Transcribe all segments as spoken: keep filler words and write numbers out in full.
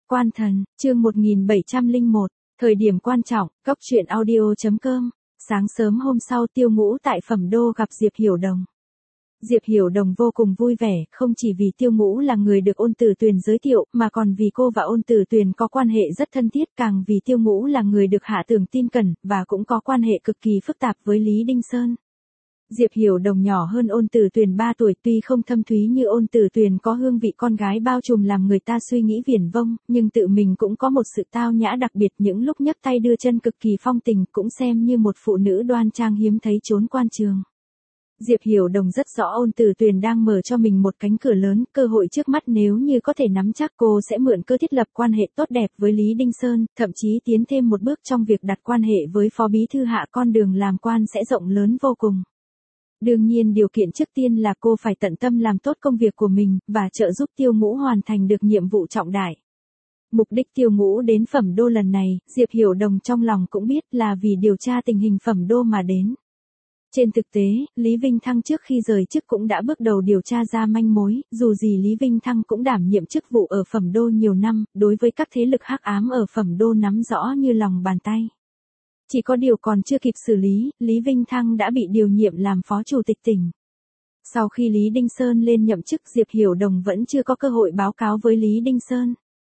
Quan Thần, chương một nghìn bảy trăm lẻ một, thời điểm quan trọng, Cốc truyện audio chấm com. Sáng sớm hôm sau Tiêu Ngũ tại Phẩm Đô gặp Diệp Hiểu Đồng. Diệp Hiểu Đồng vô cùng vui vẻ, không chỉ vì Tiêu Ngũ là người được Ôn Tử Tuyền giới thiệu, mà còn vì cô và Ôn Tử Tuyền có quan hệ rất thân thiết, càng vì Tiêu Ngũ là người được Hạ Tưởng tin cẩn, và cũng có quan hệ cực kỳ phức tạp với Lý Đinh Sơn. Diệp Hiểu Đồng nhỏ hơn Ôn Tử Tuyền ba tuổi, tuy không thâm thúy như Ôn Tử Tuyền có hương vị con gái bao trùm làm người ta suy nghĩ viển vông, nhưng tự mình cũng có một sự tao nhã đặc biệt, những lúc nhấc tay đưa chân cực kỳ phong tình, cũng xem như một phụ nữ đoan trang hiếm thấy trốn quan trường. Diệp Hiểu Đồng rất rõ Ôn Tử Tuyền đang mở cho mình một cánh cửa lớn, cơ hội trước mắt nếu như có thể nắm chắc, cô sẽ mượn cơ thiết lập quan hệ tốt đẹp với Lý Đinh Sơn, thậm chí tiến thêm một bước trong việc đặt quan hệ với Phó Bí Thư Hạ, con đường làm quan sẽ rộng lớn vô cùng. Đương nhiên điều kiện trước tiên là cô phải tận tâm làm tốt công việc của mình, và trợ giúp Tiêu Ngũ hoàn thành được nhiệm vụ trọng đại. Mục đích Tiêu Ngũ đến Phẩm Đô lần này, Diệp Hiểu Đồng trong lòng cũng biết là vì điều tra tình hình Phẩm Đô mà đến. Trên thực tế, Lý Vinh Thăng trước khi rời chức cũng đã bước đầu điều tra ra manh mối, dù gì Lý Vinh Thăng cũng đảm nhiệm chức vụ ở Phẩm Đô nhiều năm, đối với các thế lực hắc ám ở Phẩm Đô nắm rõ như lòng bàn tay. Chỉ có điều còn chưa kịp xử lý, Lý Vinh Thăng đã bị điều nhiệm làm phó chủ tịch tỉnh. Sau khi Lý Đinh Sơn lên nhậm chức, Diệp Hiểu Đồng vẫn chưa có cơ hội báo cáo với Lý Đinh Sơn.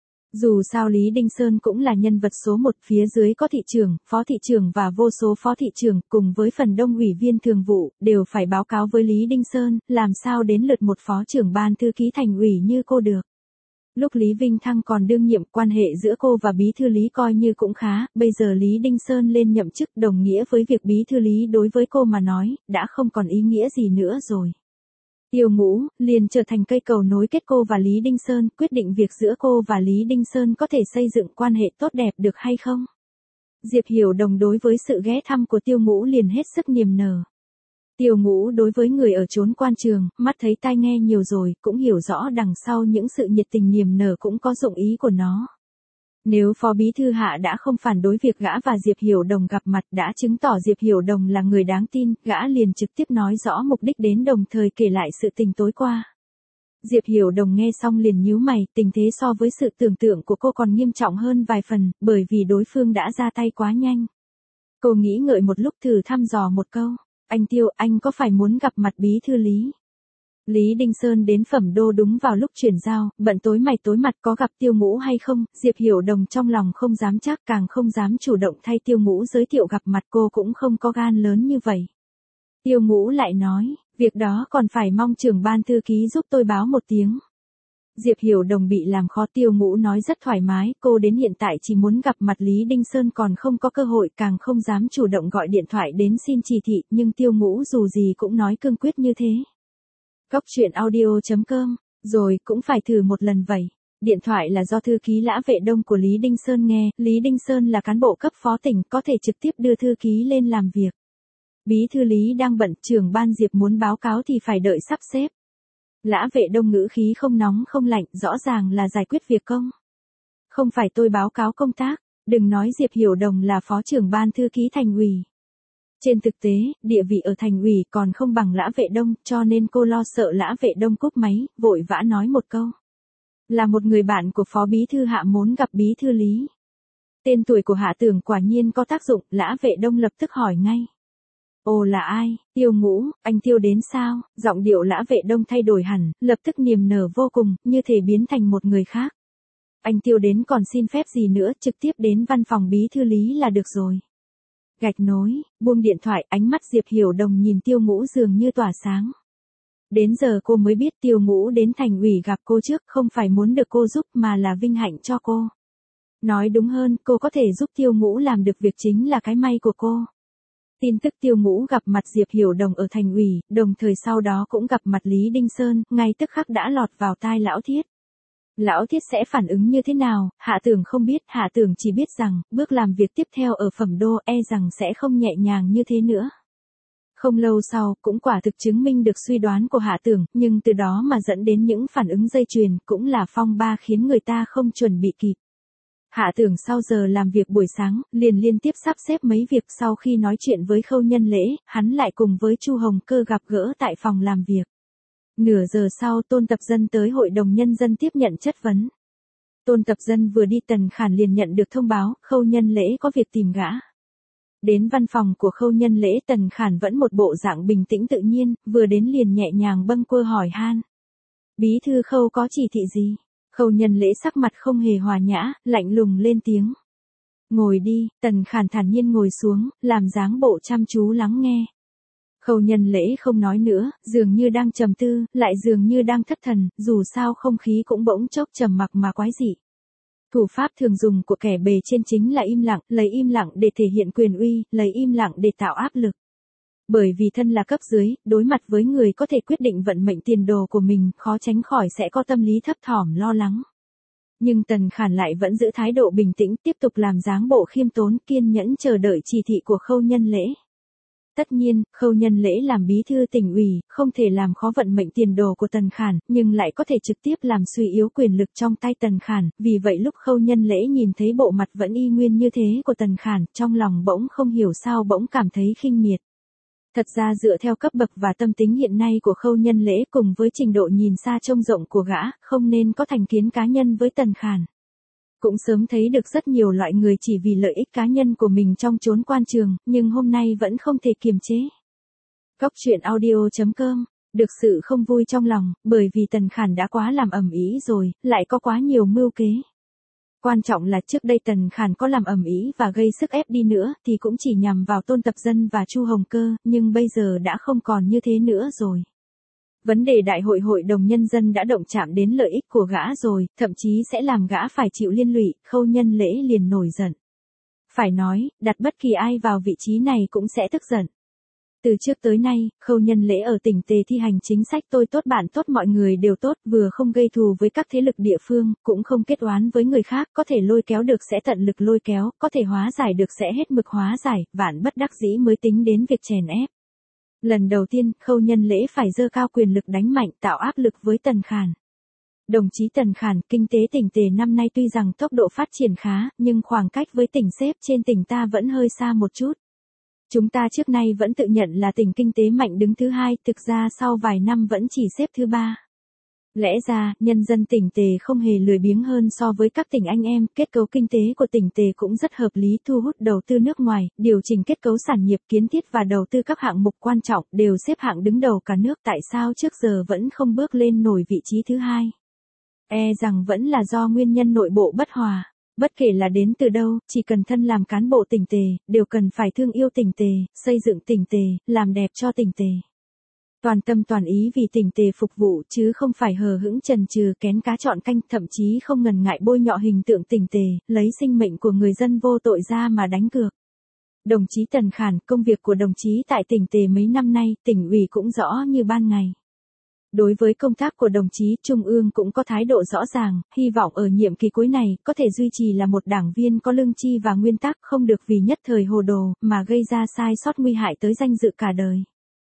Dù sao Lý Đinh Sơn cũng là nhân vật số một, phía dưới có thị trưởng, phó thị trưởng và vô số phó thị trưởng, cùng với phần đông ủy viên thường vụ, đều phải báo cáo với Lý Đinh Sơn, làm sao đến lượt một phó trưởng ban thư ký thành ủy như cô được. Lúc Lý Vinh Thăng còn đương nhiệm, quan hệ giữa cô và Bí Thư Lý coi như cũng khá, bây giờ Lý Đinh Sơn lên nhậm chức, đồng nghĩa với việc Bí Thư Lý đối với cô mà nói, đã không còn ý nghĩa gì nữa rồi. Tiêu Ngũ liền trở thành cây cầu nối kết cô và Lý Đinh Sơn, quyết định việc giữa cô và Lý Đinh Sơn có thể xây dựng quan hệ tốt đẹp được hay không. Diệp Hiểu Đồng đối với sự ghé thăm của Tiêu Ngũ liền hết sức niềm nở. Tiêu Ngũ đối với người ở chốn quan trường, mắt thấy tai nghe nhiều rồi, cũng hiểu rõ đằng sau những sự nhiệt tình niềm nở cũng có dụng ý của nó. Nếu Phó Bí Thư Hạ đã không phản đối việc gã và Diệp Hiểu Đồng gặp mặt, đã chứng tỏ Diệp Hiểu Đồng là người đáng tin, gã liền trực tiếp nói rõ mục đích đến, đồng thời kể lại sự tình tối qua. Diệp Hiểu Đồng nghe xong liền nhíu mày, tình thế so với sự tưởng tượng của cô còn nghiêm trọng hơn vài phần, bởi vì đối phương đã ra tay quá nhanh. Cô nghĩ ngợi một lúc thử thăm dò một câu. Anh Tiêu, anh có phải muốn gặp mặt Bí Thư Lý? Lý Đinh Sơn đến Phẩm Đô đúng vào lúc chuyển giao, bận tối mày tối mặt, có gặp Tiêu Ngũ hay không? Diệp Hiểu Đồng trong lòng không dám chắc, càng không dám chủ động thay Tiêu Ngũ giới thiệu gặp mặt, cô cũng không có gan lớn như vậy. Tiêu Ngũ lại nói, việc đó còn phải mong trưởng ban thư ký giúp tôi báo một tiếng. Diệp Hiểu Đồng bị làm khó, Tiêu Ngũ nói rất thoải mái, cô đến hiện tại chỉ muốn gặp mặt Lý Đinh Sơn còn không có cơ hội, càng không dám chủ động gọi điện thoại đến xin chỉ thị, nhưng Tiêu Ngũ dù gì cũng nói cương quyết như thế. Cốc truyện audio chấm com, rồi cũng phải thử một lần vậy. Điện thoại là do thư ký Lã Vệ Đông của Lý Đinh Sơn nghe, Lý Đinh Sơn là cán bộ cấp phó tỉnh, có thể trực tiếp đưa thư ký lên làm việc. Bí thư Lý đang bận, trưởng ban Diệp muốn báo cáo thì phải đợi sắp xếp. Lã Vệ Đông ngữ khí không nóng không lạnh, rõ ràng là giải quyết việc công. Không phải tôi báo cáo công tác, đừng nói Diệp Hiểu Đồng là phó trưởng ban thư ký thành ủy. Trên thực tế, địa vị ở thành ủy còn không bằng Lã Vệ Đông, cho nên cô lo sợ Lã Vệ Đông cúp máy, vội vã nói một câu. Là một người bạn của Phó Bí Thư Hạ muốn gặp Bí Thư Lý. Tên tuổi của Hạ Tưởng quả nhiên có tác dụng, Lã Vệ Đông lập tức hỏi ngay. Ồ, là ai? Tiêu Ngũ, anh Tiêu đến sao? Giọng điệu Lã Vệ Đông thay đổi hẳn, lập tức niềm nở vô cùng, như thể biến thành một người khác. Anh Tiêu đến còn xin phép gì nữa, trực tiếp đến văn phòng Bí Thư Lý là được rồi. Gạch nối, buông điện thoại, ánh mắt Diệp Hiểu Đồng nhìn Tiêu Ngũ dường như tỏa sáng. Đến giờ cô mới biết Tiêu Ngũ đến thành ủy gặp cô trước không phải muốn được cô giúp mà là vinh hạnh cho cô. Nói đúng hơn, cô có thể giúp Tiêu Ngũ làm được việc chính là cái may của cô. Tin tức Tiêu Ngũ gặp mặt Diệp Hiểu Đồng ở thành ủy, đồng thời sau đó cũng gặp mặt Lý Đinh Sơn, ngay tức khắc đã lọt vào tai Lão Thiết. Lão Thiết sẽ phản ứng như thế nào, Hạ Tưởng không biết, Hạ Tưởng chỉ biết rằng, bước làm việc tiếp theo ở Phẩm Đô e rằng sẽ không nhẹ nhàng như thế nữa. Không lâu sau, cũng quả thực chứng minh được suy đoán của Hạ Tưởng, nhưng từ đó mà dẫn đến những phản ứng dây chuyền, cũng là phong ba khiến người ta không chuẩn bị kịp. Hạ Tưởng sau giờ làm việc buổi sáng, liền liên tiếp sắp xếp mấy việc, sau khi nói chuyện với Khâu Nhân Lễ, hắn lại cùng với Chu Hồng Cơ gặp gỡ tại phòng làm việc. Nửa giờ sau Tôn Tập Dân tới Hội đồng Nhân dân tiếp nhận chất vấn. Tôn Tập Dân vừa đi Tần Khản liền nhận được thông báo, Khâu Nhân Lễ có việc tìm gã. Đến văn phòng của Khâu Nhân Lễ, Tần Khản vẫn một bộ dạng bình tĩnh tự nhiên, vừa đến liền nhẹ nhàng bâng quơ hỏi han. Bí thư Khâu có chỉ thị gì? Khâu Nhân Lễ sắc mặt không hề hòa nhã, lạnh lùng lên tiếng. Ngồi đi, Tần Khản thản nhiên ngồi xuống, làm dáng bộ chăm chú lắng nghe. Khâu Nhân Lễ không nói nữa, dường như đang trầm tư, lại dường như đang thất thần, dù sao không khí cũng bỗng chốc trầm mặc mà quái dị. Thủ pháp thường dùng của kẻ bề trên chính là im lặng, lấy im lặng để thể hiện quyền uy, lấy im lặng để tạo áp lực. Bởi vì thân là cấp dưới, đối mặt với người có thể quyết định vận mệnh tiền đồ của mình, khó tránh khỏi sẽ có tâm lý thấp thỏm lo lắng. Nhưng Tần Khản lại vẫn giữ thái độ bình tĩnh, tiếp tục làm dáng bộ khiêm tốn, kiên nhẫn chờ đợi chỉ thị của Khâu Nhân Lễ. Tất nhiên, Khâu Nhân Lễ làm bí thư tỉnh ủy, không thể làm khó vận mệnh tiền đồ của Tần Khản, nhưng lại có thể trực tiếp làm suy yếu quyền lực trong tay Tần Khản, vì vậy lúc Khâu Nhân Lễ nhìn thấy bộ mặt vẫn y nguyên như thế của Tần Khản, trong lòng bỗng không hiểu sao bỗng cảm thấy khinh miệt. Thật ra dựa theo cấp bậc và tâm tính hiện nay của Khâu Nhân Lễ cùng với trình độ nhìn xa trông rộng của gã, không nên có thành kiến cá nhân với Tần Khản. Cũng sớm thấy được rất nhiều loại người chỉ vì lợi ích cá nhân của mình trong chốn quan trường, nhưng hôm nay vẫn không thể kiềm chế. Góc truyện audio chấm com, được sự không vui trong lòng, bởi vì Tần Khản đã quá làm ầm ĩ rồi, lại có quá nhiều mưu kế. Quan trọng là trước đây Tần Khản có làm ầm ĩ và gây sức ép đi nữa, thì cũng chỉ nhằm vào Tôn Tập Dân và Chu Hồng Cơ, nhưng bây giờ đã không còn như thế nữa rồi. Vấn đề đại hội hội đồng nhân dân đã động chạm đến lợi ích của gã rồi, thậm chí sẽ làm gã phải chịu liên lụy, Khâu Nhân Lễ liền nổi giận. Phải nói, đặt bất kỳ ai vào vị trí này cũng sẽ tức giận. Từ trước tới nay, Khâu Nhân Lễ ở tỉnh Tề thi hành chính sách tôi tốt bạn tốt mọi người đều tốt, vừa không gây thù với các thế lực địa phương, cũng không kết oán với người khác, có thể lôi kéo được sẽ tận lực lôi kéo, có thể hóa giải được sẽ hết mực hóa giải, vạn bất đắc dĩ mới tính đến việc chèn ép. Lần đầu tiên, Khâu Nhân Lễ phải dơ cao quyền lực đánh mạnh tạo áp lực với Tần Khản. Đồng chí Tần Khản, kinh tế tỉnh Tề năm nay tuy rằng tốc độ phát triển khá, nhưng khoảng cách với tỉnh xếp trên tỉnh ta vẫn hơi xa một chút. Chúng ta trước nay vẫn tự nhận là tỉnh kinh tế mạnh đứng thứ hai, thực ra sau vài năm vẫn chỉ xếp thứ ba. Lẽ ra, nhân dân tỉnh Tề không hề lười biếng hơn so với các tỉnh anh em, kết cấu kinh tế của tỉnh Tề cũng rất hợp lý, thu hút đầu tư nước ngoài, điều chỉnh kết cấu sản nghiệp, kiến thiết và đầu tư các hạng mục quan trọng, đều xếp hạng đứng đầu cả nước, tại sao trước giờ vẫn không bước lên nổi vị trí thứ hai? E rằng vẫn là do nguyên nhân nội bộ bất hòa. Bất kể là đến từ đâu, chỉ cần thân làm cán bộ tỉnh Tề, đều cần phải thương yêu tỉnh Tề, xây dựng tỉnh Tề, làm đẹp cho tỉnh Tề. Toàn tâm toàn ý vì tỉnh Tề phục vụ chứ không phải hờ hững chần chừ kén cá chọn canh, thậm chí không ngần ngại bôi nhọ hình tượng tỉnh Tề, lấy sinh mệnh của người dân vô tội ra mà đánh cược. Đồng chí Tần Khản, công việc của đồng chí tại tỉnh Tề mấy năm nay, tỉnh ủy cũng rõ như ban ngày. Đối với công tác của đồng chí, Trung ương cũng có thái độ rõ ràng, hy vọng ở nhiệm kỳ cuối này, có thể duy trì là một đảng viên có lương tri và nguyên tắc, không được vì nhất thời hồ đồ, mà gây ra sai sót nguy hại tới danh dự cả đời.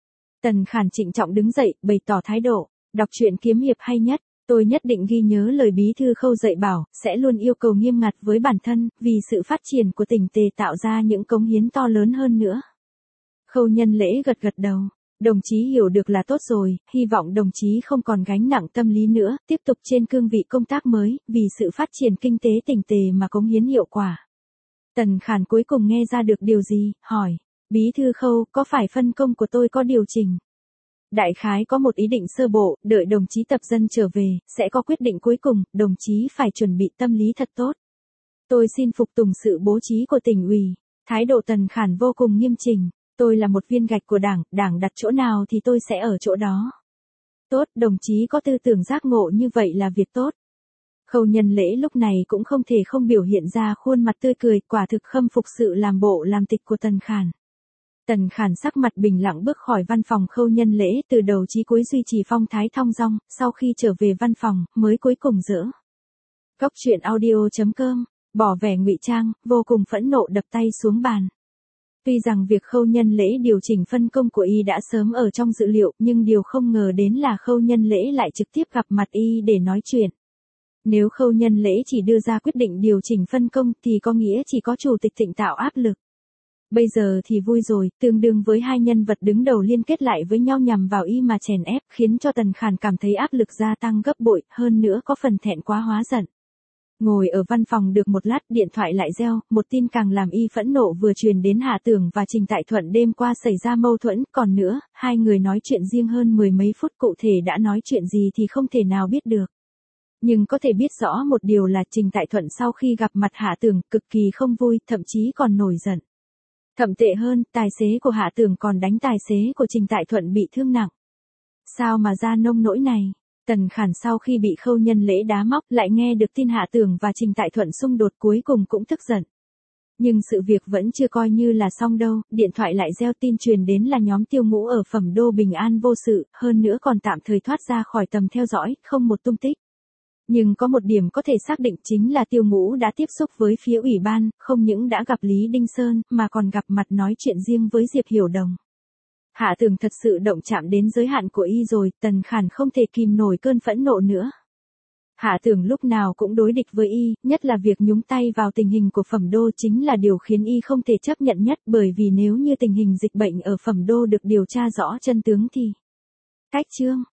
Tần Khản trịnh trọng đứng dậy, bày tỏ thái độ, đọc truyện kiếm hiệp hay nhất, tôi nhất định ghi nhớ lời bí thư Khâu dạy bảo, sẽ luôn yêu cầu nghiêm ngặt với bản thân, vì sự phát triển của tỉnh Tề tạo ra những cống hiến to lớn hơn nữa. Khâu Nhân Lễ gật gật đầu. Đồng chí hiểu được là tốt rồi, hy vọng đồng chí không còn gánh nặng tâm lý nữa, tiếp tục trên cương vị công tác mới, vì sự phát triển kinh tế tỉnh Tề mà cống hiến hiệu quả. Tần Khản cuối cùng nghe ra được điều gì, hỏi, bí thư Khâu, có phải phân công của tôi có điều chỉnh? Đại khái có một ý định sơ bộ, đợi đồng chí Tập Dân trở về, sẽ có quyết định cuối cùng, đồng chí phải chuẩn bị tâm lý thật tốt. Tôi xin phục tùng sự bố trí của tỉnh ủy, thái độ Tần Khản vô cùng nghiêm chỉnh. Tôi là một viên gạch của đảng, đảng đặt chỗ nào thì tôi sẽ ở chỗ đó. Tốt, đồng chí có tư tưởng giác ngộ như vậy là việc tốt. Khâu Nhân Lễ lúc này cũng không thể không biểu hiện ra khuôn mặt tươi cười, quả thực khâm phục sự làm bộ làm tịch của Tần Khản. Tần Khản sắc mặt bình lặng bước khỏi văn phòng Khâu Nhân Lễ, từ đầu chí cuối duy trì phong thái thong dong, sau khi trở về văn phòng, mới cuối cùng dỡ. Góc truyện audio chấm com, bỏ vẻ ngụy trang, vô cùng phẫn nộ đập tay xuống bàn. Tuy rằng việc Khâu Nhân Lễ điều chỉnh phân công của y đã sớm ở trong dự liệu, nhưng điều không ngờ đến là Khâu Nhân Lễ lại trực tiếp gặp mặt y để nói chuyện. Nếu Khâu Nhân Lễ chỉ đưa ra quyết định điều chỉnh phân công thì có nghĩa chỉ có chủ tịch tỉnh tạo áp lực. Bây giờ thì vui rồi, tương đương với hai nhân vật đứng đầu liên kết lại với nhau nhằm vào y mà chèn ép, khiến cho Tần Khản cảm thấy áp lực gia tăng gấp bội, hơn nữa có phần thẹn quá hóa giận. Ngồi ở văn phòng được một lát, điện thoại lại reo, một tin càng làm y phẫn nộ vừa truyền đến. Hạ Tường và Trình Tại Thuận đêm qua xảy ra mâu thuẫn, còn nữa, hai người nói chuyện riêng hơn mười mấy phút, cụ thể đã nói chuyện gì thì không thể nào biết được. Nhưng có thể biết rõ một điều là Trình Tại Thuận sau khi gặp mặt Hạ Tường cực kỳ không vui, thậm chí còn nổi giận. Thậm tệ hơn, tài xế của Hạ Tường còn đánh tài xế của Trình Tại Thuận bị thương nặng. Sao mà ra nông nỗi này? Tần Khản sau khi bị Khâu Nhân Lễ đá móc lại nghe được tin Hạ Tường và Trình Tại Thuận xung đột, cuối cùng cũng tức giận. Nhưng sự việc vẫn chưa coi như là xong đâu, điện thoại lại reo, tin truyền đến là nhóm Tiêu Ngũ ở Phẩm Đô bình an vô sự, hơn nữa còn tạm thời thoát ra khỏi tầm theo dõi, không một tung tích. Nhưng có một điểm có thể xác định chính là Tiêu Ngũ đã tiếp xúc với phía ủy ban, không những đã gặp Lý Đinh Sơn, mà còn gặp mặt nói chuyện riêng với Diệp Hiểu Đồng. Hạ Tường thật sự động chạm đến giới hạn của y rồi, Tần Khản không thể kìm nổi cơn phẫn nộ nữa. Hạ Tường lúc nào cũng đối địch với y, nhất là việc nhúng tay vào tình hình của Phẩm Đô chính là điều khiến y không thể chấp nhận nhất, bởi vì nếu như tình hình dịch bệnh ở Phẩm Đô được điều tra rõ chân tướng thì... Cách chương